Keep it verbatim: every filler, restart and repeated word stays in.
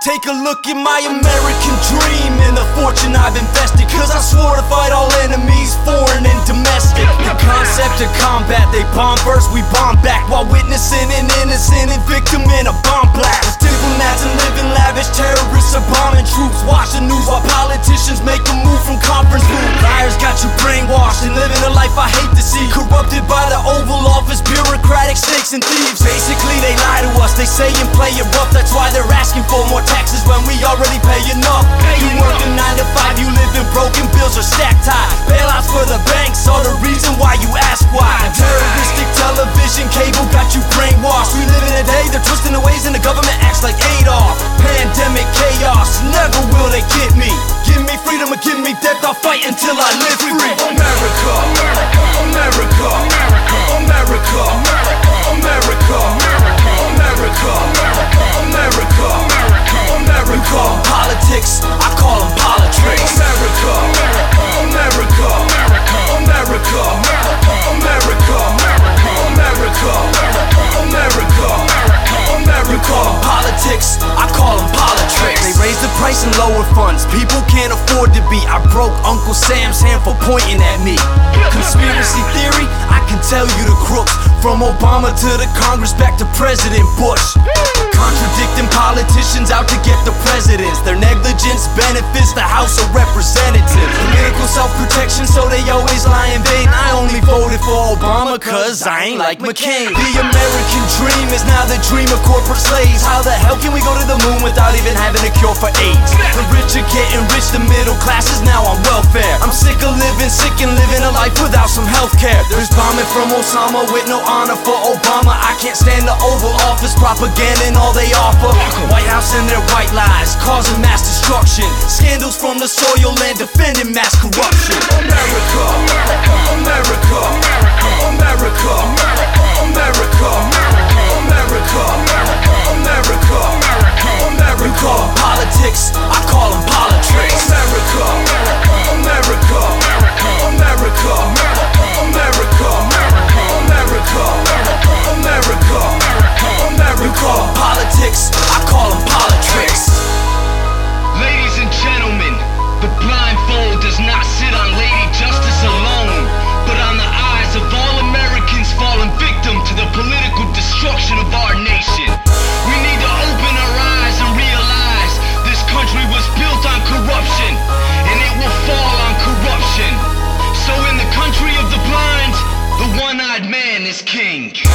Take a look at my American dream and the fortune I've invested, cause I swore to fight all enemies, foreign and domestic. The concept of combat, they bomb first, we bomb back, while witnessing an innocent and victim in a bomb blast. Diplomats and living lavish, terrorists are bombing troops. Watch the news while politicians make a move from conference rooms. Liars got you brainwashed and living a life I hate to see, corrupted by the Oval Office, bureaucratic snakes and thieves. Basically they lie to us, they say and play it rough, that's why they're asking for more taxes when we already pay enough. You work a nine to five, you live in broken, bills are stacked high. Bailouts for the banks are the reason why you ask why. Terroristic television cable got you brainwashed. We live in a day, they're twisting the ways and the government acts like Adolf. Pandemic chaos, never will they get me. Give me freedom or give me death, I'll fight until I live free. America, America, America, America, America, America, America, America, America. Politics, I call them politics. America, America, America, America, America, America, America. Politics, I call them politics. They raise the price and lower funds, people can't afford to be. I broke Uncle Sam's hand for pointing at me. Conspiracy theory, I can tell you the crooks, from Obama to the Congress back to President Bush. Contradicting politicians out to get the presidents. Their negligence benefits the House of Representatives. Political self-protection, so they always lie in vain. I only voted for Obama cause I ain't like McCain. The American dream is now the dream of corporate slaves. How the hell can we go to the moon without even having a cure for AIDS? The rich are getting rich, the middle class is now on welfare. I'm sick of living sick and living a life without some health care. There's bombing from Osama with no honor for Obama. I can't stand the Oval Office propaganda and all they offer. White House and their white lies causing mass destruction. Scandals from the soil and defending mass corruption. America, America, America, America, America, America, America, America. Politics, I call them politics. America, America, America, America, America, America, America. Politics, I call them politics. Ladies and gentlemen, the blindfold does not sit on Lady Justice alone, but on the eyes of all Americans fallen victim to the political destruction of our nation. We need to open our eyes and realize this country was built on corruption, and it will fall on corruption. So in the country of the blind, the one-eyed man is king.